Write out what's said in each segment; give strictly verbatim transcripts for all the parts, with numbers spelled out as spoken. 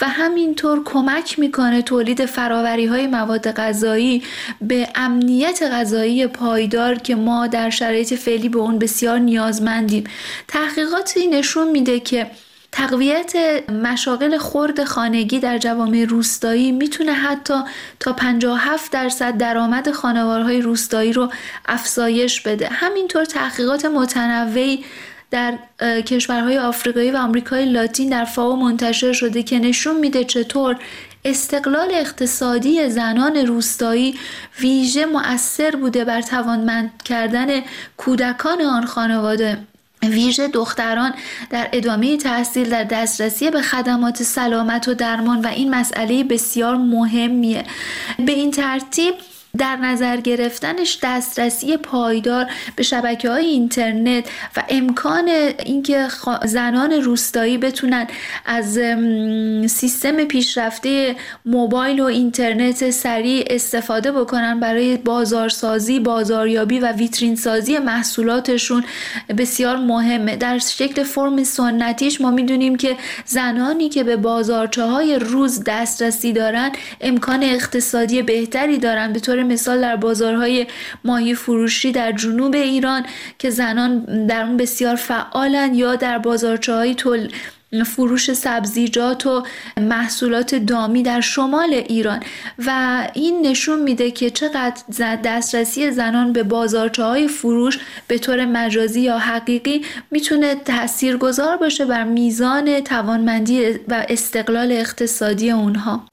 و همینطور کمک میکنه تولید فراوری‌های مواد غذایی به امنیت غذایی پایدار که ما در شرایط فعلی به اون بسیار نیازمندیم. تحقیقاتی نشون میده که تقویت مشاغل خرد خانگی در جوامع روستایی میتونه حتی تا پنجاه و هفت درصد درآمد خانوارهای روستایی رو افزایش بده. همینطور تحقیقات متنوعی در کشورهای آفریقایی و آمریکای لاتین در فاو منتشر شده که نشون میده چطور استقلال اقتصادی زنان روستایی ویژه مؤثر بوده بر توانمند کردن کودکان آن خانواده، ویژه دختران در ادامه تحصیل، در دسترسی به خدمات سلامت و درمان و این مسئله بسیار مهمیه. به این ترتیب در نظر گرفتنش دسترسی پایدار به شبکه‌های اینترنت و امکان اینکه زنان روستایی بتونن از سیستم پیشرفته موبایل و اینترنت سریع استفاده بکنن برای بازارسازی، بازاریابی و ویترین سازی محصولاتشون بسیار مهمه. در شکل فرم سنتیش ما میدونیم که زنانی که به بازارچه‌های روز دسترسی دارن امکان اقتصادی بهتری دارن. به طور مثال در بازارهای ماهی فروشی در جنوب ایران که زنان در اون بسیار فعالن، یا در بازارچه‌های تول فروش سبزیجات و محصولات دامی در شمال ایران. و این نشون میده که چقدر دسترسی زنان به بازارچه‌های فروش به طور مجازی یا حقیقی میتونه تاثیرگذار باشه بر میزان توانمندی و استقلال اقتصادی اونها.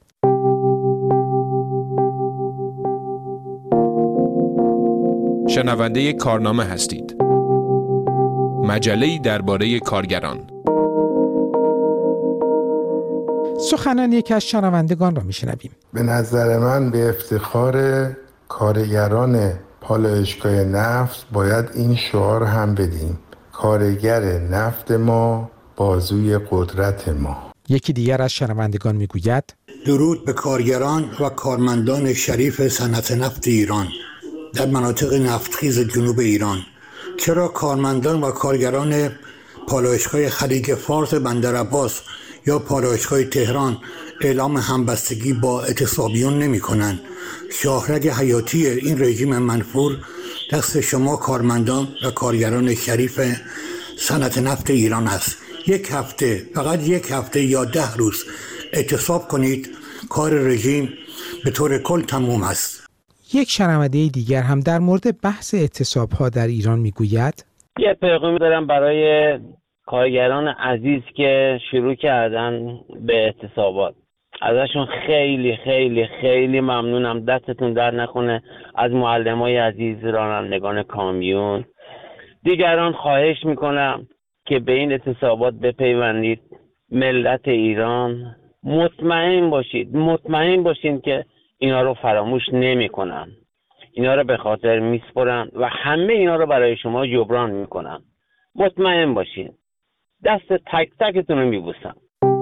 شنونده کارنامه هستید. مجله‌ای درباره کارگران. سخنان یکی از شنوندگان را میشنویم. به نظر من به افتخار کارگران پالایشگاه نفت باید این شعار هم بدیم: کارگر نفت ما، بازوی قدرت ما. یکی دیگر از شنوندگان میگوید: درود به کارگران و کارمندان شریف صنعت نفت ایران در مناطق نفتخیز جنوب ایران. چرا کارمندان و کارگران پالایشگاه خلیج فارس بندرعباس یا پالایشگاه تهران اعلام همبستگی با اعتصابیون نمی کنند؟ شاهرگ حیاتی این رژیم منفور دست شما کارمندان و کارگران شریف صنعت نفت ایران است. یک هفته، فقط یک هفته یا ده روز اعتصاب کنید، کار رژیم به طور کل تموم است. یک شنونده دیگر هم در مورد بحث اعتصاب‌ها در ایران میگوید: یه پیغامی دارم برای کارگران عزیز که شروع کردن به اعتصابات. ازشون خیلی خیلی خیلی ممنونم. دستتون در نکنه. از معلمای عزیز، رانندگان کامیون، دیگران خواهش میکنم که به این اعتصابات بپیوندید. ملت ایران مطمئن باشید مطمئن باشین که اینا رو فراموش نمی کنن. اینا رو به خاطر میسپرن و همه اینا رو برای شما جبران میکنن. مطمئن باشین. دست تک تکتون رو میبوسم.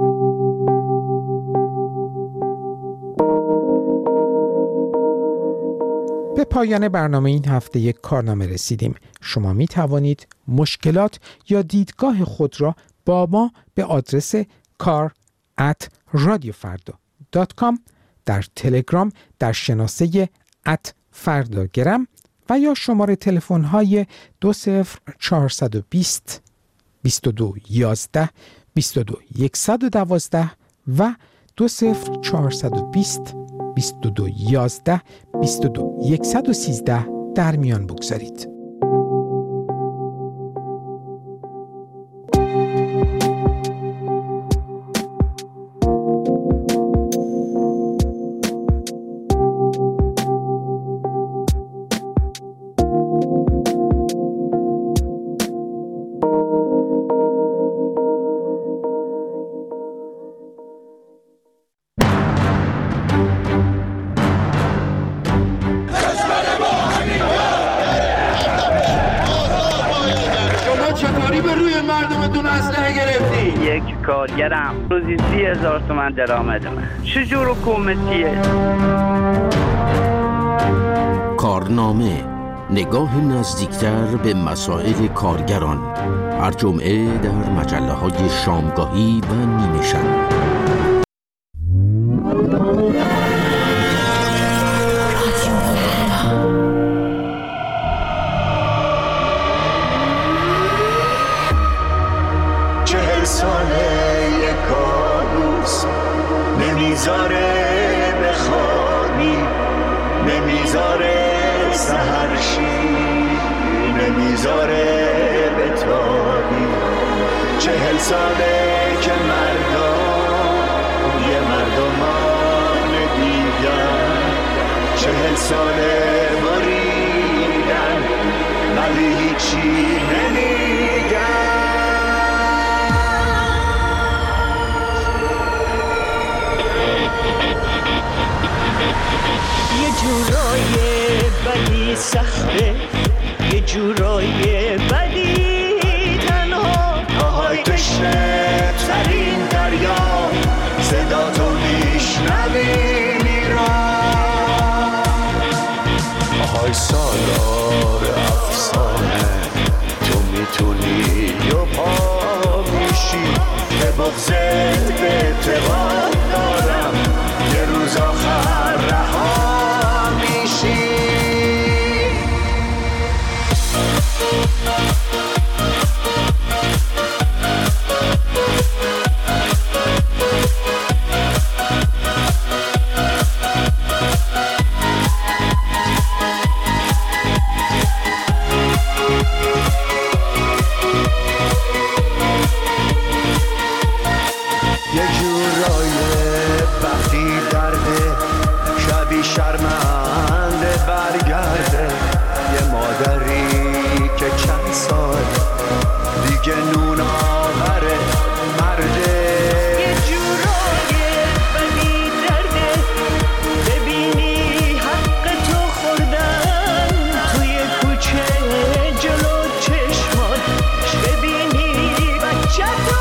به پایان برنامه این هفته یک کارنامه رسیدیم. شما می توانید مشکلات یا دیدگاه خود را با ما به آدرس کار ات رادیو فردا دات کام، در تلگرام در شناسه ات فرداگرم و یا شماره تلفن های دو صفر چهارصد و بیست بیست و دو یازده بیست و دو صد و دوازده و دو صفر چهارصد و بیست بیست و دو یازده بیست و دو صد و سیزده در میان بگذارید. کارگرم روزی سی هزار تومن درآمد من. چجور حکومتیه؟ کارنامه، نگاه نزدیکتر به مسائل کارگران، هر جمعه در مجله های شامگاهی و نیمه شب. نمیذاره بخوابی، نمیذاره سحرشی، نمیذاره بتابی. چهل ساله که مردم یه مردمان دیگر، چهل ساله بریدن ولی هیچی نمیگن. یه جورای بدی سخته، یه جورای بدی تنها، آهای تشنه ترین دریا، صدا تو میشنوی میران. آهای سالار افسانه، تو میتونی و پا میشی، به بغضت به اعتقاد دارم یه روز آخر رها میشی. یه جورای وقتی درده، شبی شرمنده برگرده، یه مادری که چند سال دیگه نون آوره مرده. یه جورای بدی درده، ببینی حق تو خوردن توی کوچه جلو چشمات، ببینی بچه تو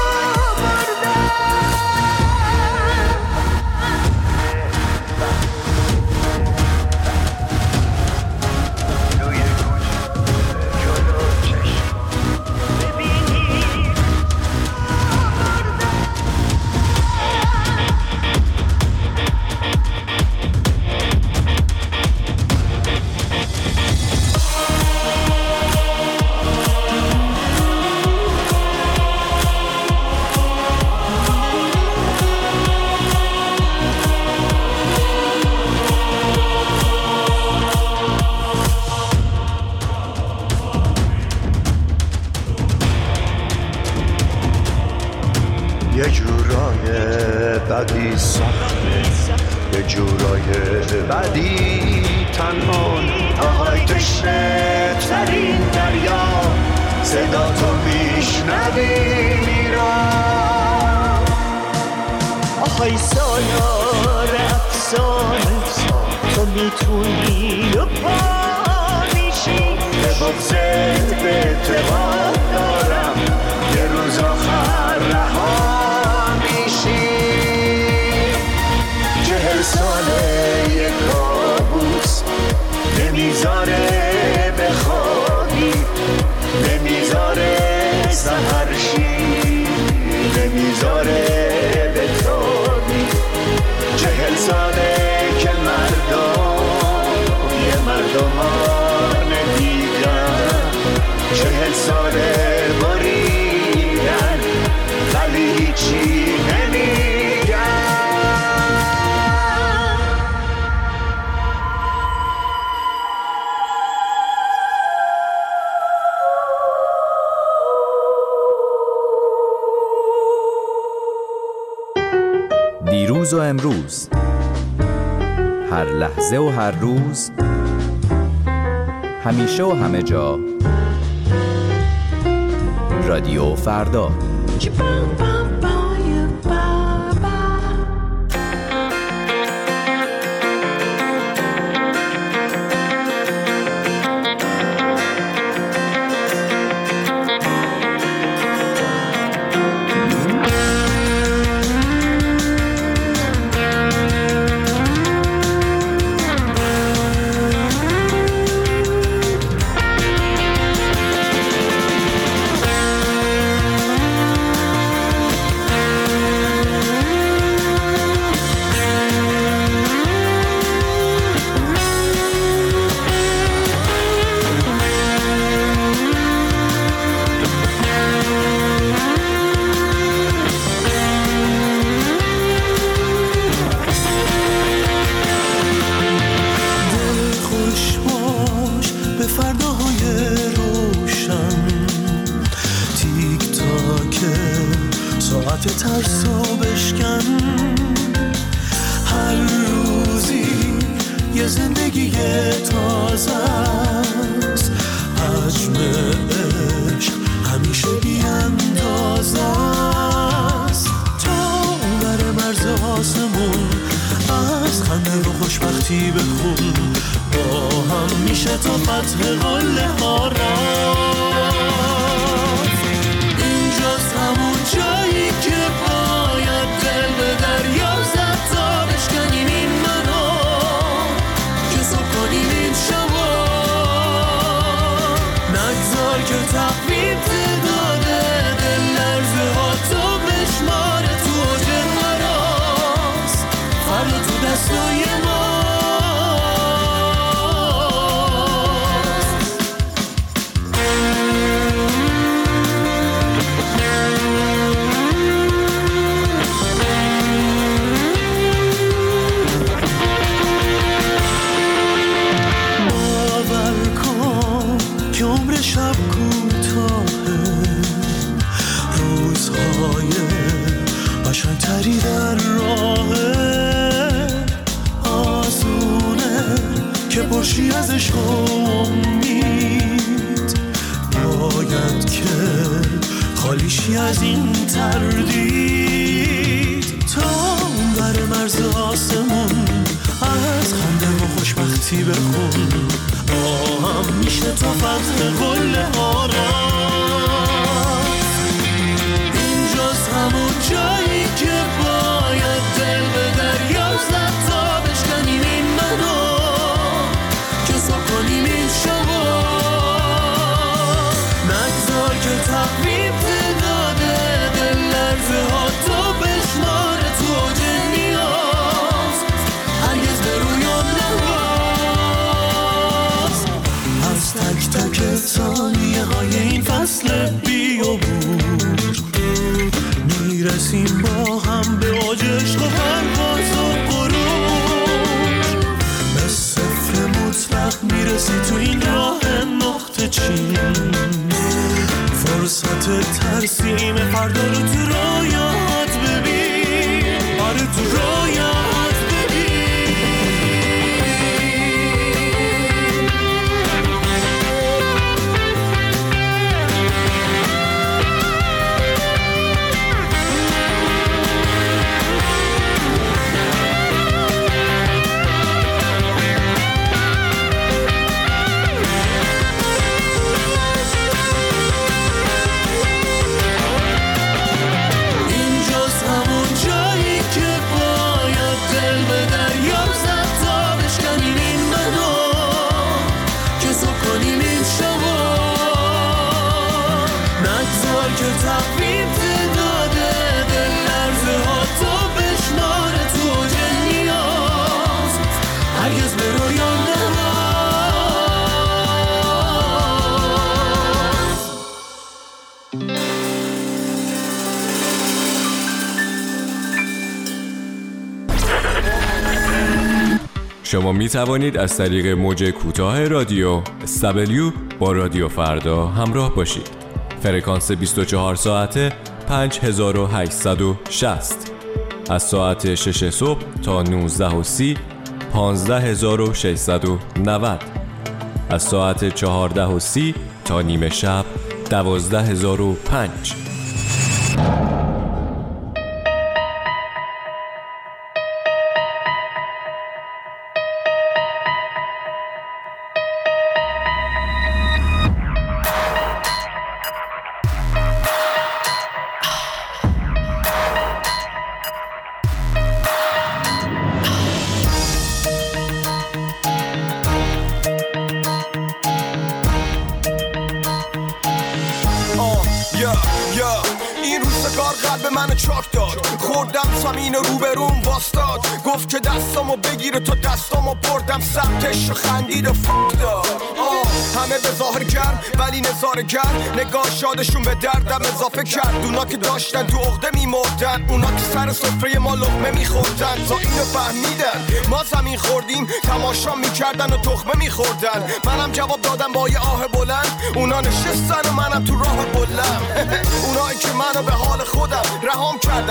یه جورای بدی سخته، یه جورای بدی تنها، آهای تشنه ترین دریا، صدا تو میشنوی میران. آهای سالار افسانه، تو میتونی و پا میشی، به بغضت به اعتقاد دارم یه روز آخر رها میشی. چهل ساله یک کابوس نمیذاره بخوابی، نمیذاره سحرشی، نمیذاره بتابی. چهل ساله که مردم یه مردمان دیگر، چهل ساله بریدن ولی هیچی نمیگن. دیروز و امروز، هر لحظه و هر روز، همیشه و همه جا، رادیو فردا. زندگی تازه است، حجم عشق همیشه بی اندازه است. تا بر مرز آسمون از خنده و خوشبختی بخون، با هم میشه تا فتح قله ها رفت. اینجاست همون جایی که باید دل به دریا زد تا بشکنیم این منو، که صبح کنیم این شبا. نگذار که تقویم تعداده دل لرزه ها تو بشماره، تو اوج مراست فردا تو دستای ما. شب کوتاهه، روزهای قشنگتری در راهه، آسونه که پرشی از عشق و امید، باید که خالیشی از این تردید. تا اون بر مرز آسمون از خنده و خوشبختی بخون، با هم میشه تا فتح قله ها رفت. اینجاست همون جایی که باید دل به دریا زد تا بشکنیم این منو، که صبح کنیم این شبا. نگذار که تقویم تعداده دل لرزه ها تو بشماره، تو اوج نیاز هرگز به رویان نباز. از تک تک ثانیه های این فصل بیابور میرسیم با هم به اوج عشق و پرواز و غرور. به صفر مطلق میرسی تو این راه نقطه چین، فرصت ترسیم فردا رو تو رویات ببین، آره تو رویات ببین. شما می توانید از طریق موج کوتاه رادیو اس دبلیو با رادیو فردا همراه باشید. فرکانس بیست و چهار ساعته پنج هزار و هشتصد و شصت، از ساعت شش صبح تا نوزده و سی پانزده هزار و ششصد و نود، از ساعت چهارده و سی تا نیمه شب دوازده هزار و پنج. گفت که دستامو بگیره تا دستامو بردم سمتش و خندید و فک داد. همه به ظاهر گرم ولی نظاره گرم، نگاه شادشون به دردم اضافه کرد. اونا که داشتن تو عقده میمردن، اونا که سر سفره ما لقمه میخوردن. تا اینو فهمیدن ما زمین خوردیم، تماشا میکردن و تخمه میخوردن. منم جواب دادم با یه آه بلند، اونا نشستن و منم تو راه بلند. اونایی که منو به حال خودم رهام کردن،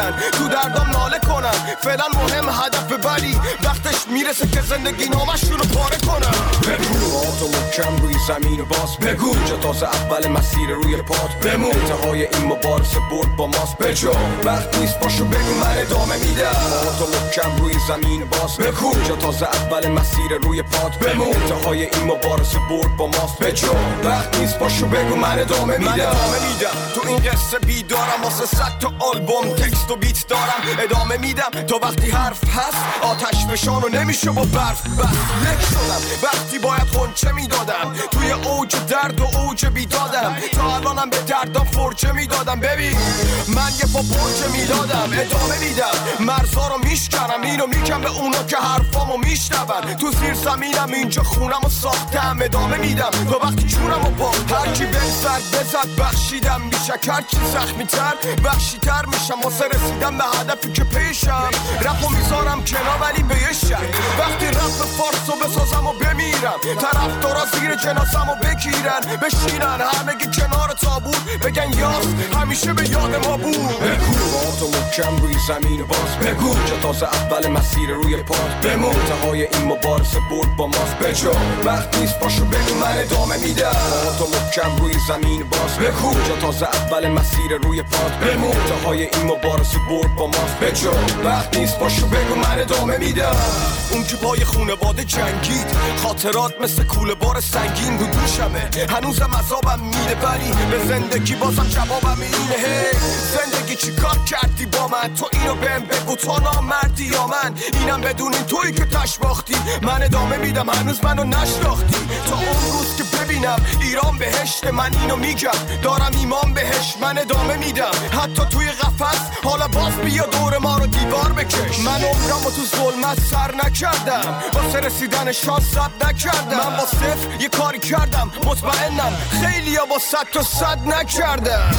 کنن، تو دردام ناله کنن. فعلا مهم هدف ببری، وقتش میرسه که زندگی نامشون رو پاره کنن. بگو تو محکم روی زمین باز بگو، جا تازه اول مسیر روی پات بمون. انتهای این مبارزه برد با ماست بجو، وقت نیست باشو بگو من ادامه میدم. تو محکم روی زمین باز بگو، جا تازه اول مسیر روی پات بمون. انتهای این مبارزه برد با ماست بجو، وقت نیست باشو بگو من ادامه میدم. من ادامه میدم تو این قصه بیدارم، واسه صد تا آلبوم تکست و بیت دارم. ادامه میدم تا وقتی حرف هست، آتش فشان و نمیشه با برف بس. لک شدم وقتی باید خونچه میدادم، توی اوج درد و اوج بیدادم. تا الانم به دردم فرچه میدادم. ببین من یه پا برچه میدادم. ادامه میدم مرزا رو میشکنم، اینو میگم به اونا که حرفامو میشنون. تو زیر زمینم اینجا خونم و ساختم. ادامه میدم تا وقتی چونم و باختم. هرکی بزد بزد بخشیدم، میشه هرچی زخمی تر بخشی تر میشم، واسه رسیدم به هدفی که پیشم. رپو میذارم کنار ولی به یه شک، وقتی رپ فارسو بسازم و بمیرم، طرف دارا زیر جنازم و بگیرن بشینن همگی کنار تابوت، بگن یاس همیشه به یاد ما بود. بگو تو محکم روی زمین باز بگو، جا تازه اول مسیر روی پات بمون. انتهای این مبارزه برد با ماست بجو، وقت نیست باشو بگو من ادامه میدم. تو محکم روی زمین باز بگو، جا تازه اول مسیر روی پات بمون. انتهای این مبارزه برد با ماست بجو، وقت نیست باشو بگو من ادامه میدم. اون که پای خونواده جنگید، خاطرات مثل کوله بار سنگین رو دوشمه. هنوزم عذابم میده ولی به زندگی بازم جوابم اینه. هی زندگی چی کار کردی با من؟ تو اینو بهم بگو تو نامردی یا من؟ اینم بدونین تویی که تش باختی، من ادامه میدم هنوز منو نشناختی. تا اون روز که ببینم ایران بهشت، من اینو میگم دارم ایمان بهش. من ادامه میدم حتی توی قفس، حالا باز بیا دور ما رو دیوار بکش. من عمرمو تو ظلمت سر نکردم، واسه رسیدن شانس صد نکردم. من با صفر یه کاری کردم، مطمئنم خیلی ها با صد تا صد نکردم.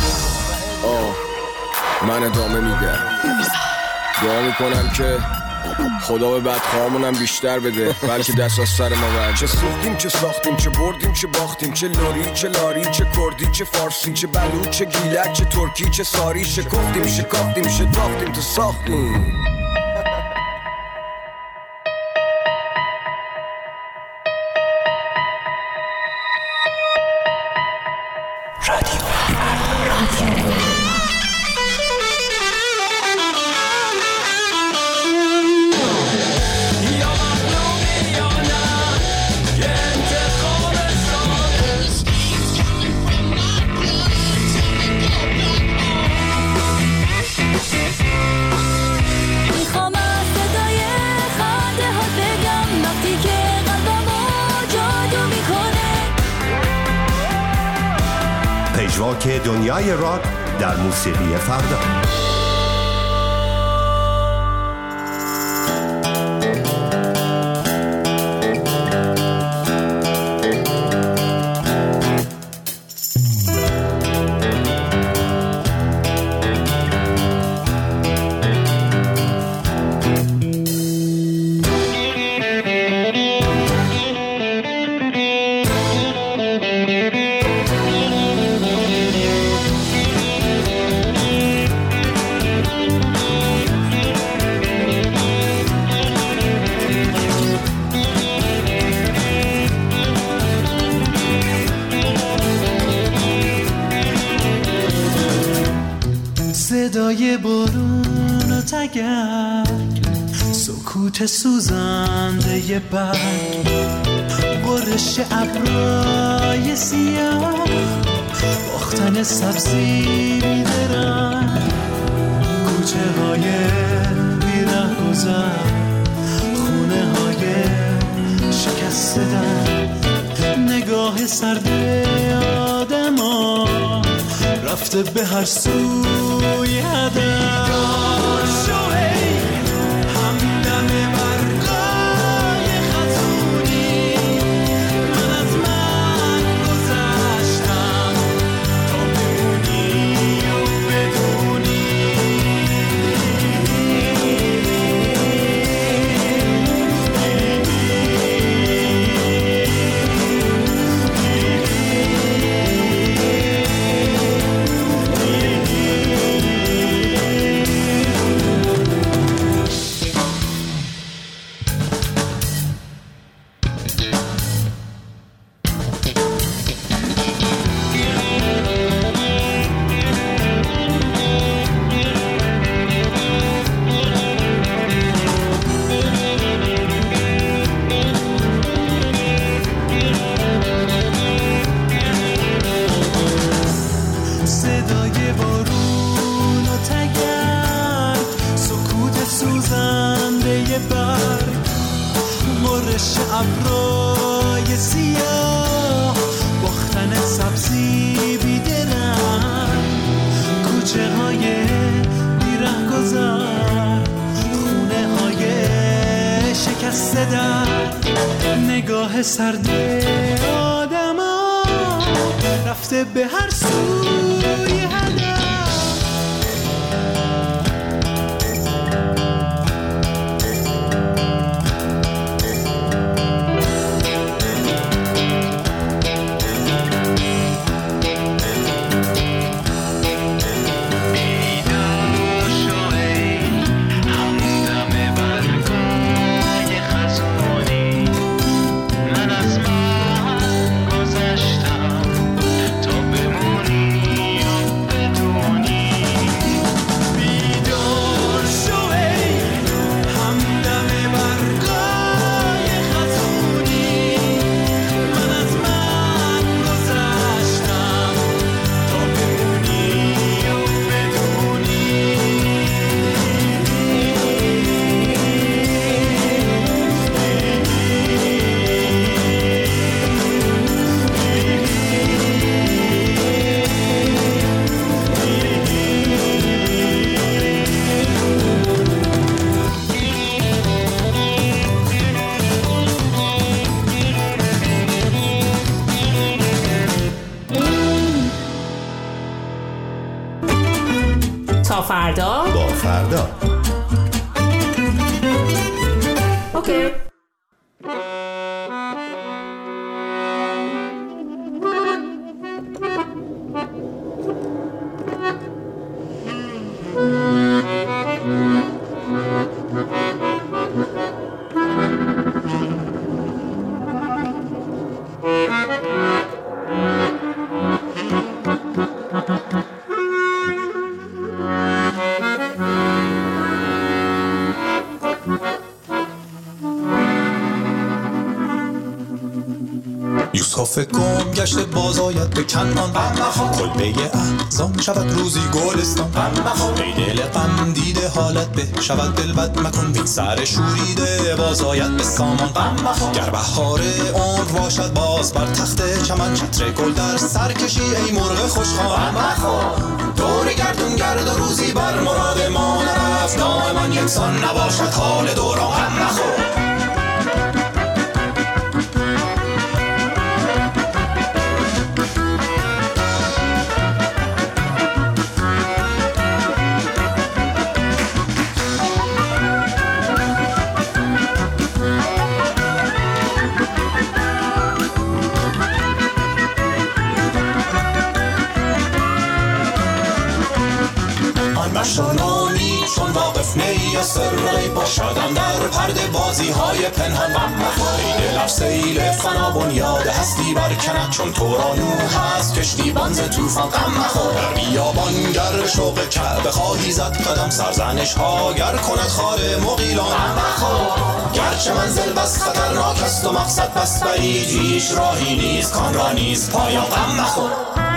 آه من ادامه میدم، دعا میکنم که خدا به بدخواهمونم بیشتر بده، بلکه دست از سر ما برد. چه سوختیم چه ساختیم، چه بردیم چه باختیم، چه لوری چه لاری، چه کردی چه فارسی، چه بلوچ چه گیلک، چه ترکی چه ساری. شکفتیم شکافتیم شتافتیم تو ساختیم. که دنیای راک در موسیقی فردا. صدای بارون و تگرگ، سکوت سوزنده برگ، برش ابرای سیاه، باختن سبزی بیدرنگ، کوچه های بیره گذر، خونه های شکسته در، نگاه سرد آدم ها رفته به هر سوی هدف. همدم برقای خزونی، من از من گذشتم تا بمونی و بدونی. روی برگ، غرش ابرای سیاه، باختن سبزی بیدرنگ، کوچه های بیره گذر، خونه های شکسته در، نگاه سرد آدم ها رفته به هر سوی هدف. تا فردا با فردا. اوکی. یوسف گم گشته باز آید به کنعان، کلبه احزان شود روزی گلستان. ای دل غم دیده حالت به شود دلبد مکن، بین سر شوریده باز آید به سامان. گر بهار عمر باشد باز بر تخت چمن، چتر گل در سر کشی ای مرغ خوشخوان. دور گردون گرد و روزی بر مراد ما نرفت، دائما یکسان نباشد حال دوران. غم نخور مشالانی چون واقف نی از سر غیب باشدن در پرده بازی های پنهان. ای دل سیل فنا بنیاد هستی برکند، چون تو را نوح هست کشتی بانز توفان. غم مخور در بیابان گر شوق کعبه خواهی زد قدم، سرزنش ها گر کند خار مغیلان. غم مخور گرچه منزل بس خطرناک است و مقصد بس بعید، هیچ راهی نیست کان را نیست پایان. غم مخور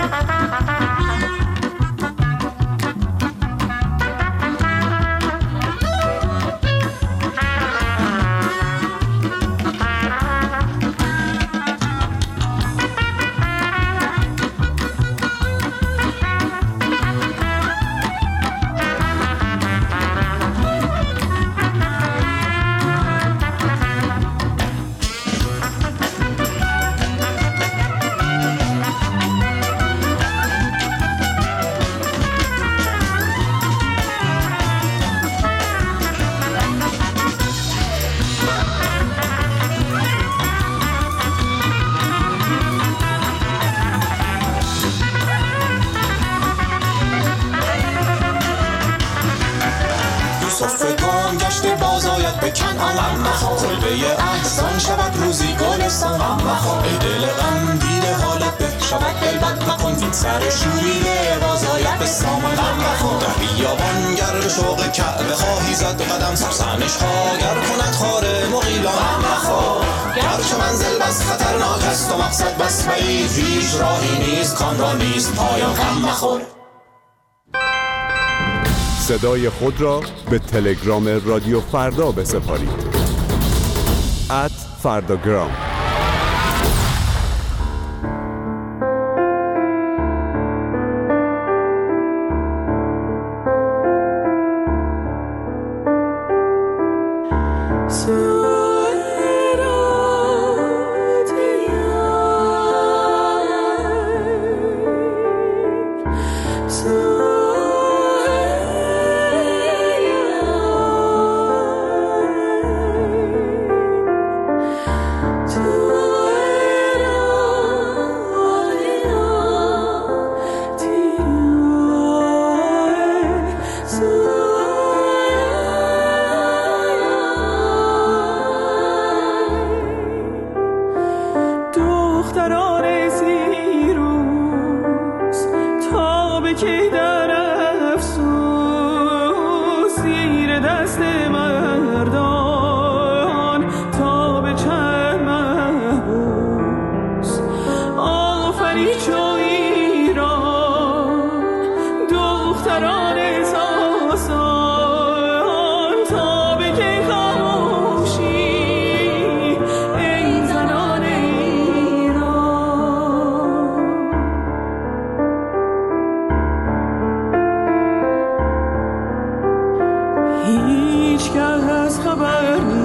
کلبه احزان شود روزی گلستان. ای دل غم دیده حالت به شود دلبد مکن، این سر شوریده باز آید به سامان. در بیابان گر شوق کعبه خواهی زد قدم، سرزنش ها گر کند خار مغیلان. گرچه منزل بس خطرناک است و مقصد بس بعید، هیچ راهی نیست کان را نیست پایان. غم مخور صدای خود را به تلگرام رادیو فردا بسپارید. ات فرداگرام. هیچ کس خبر نیست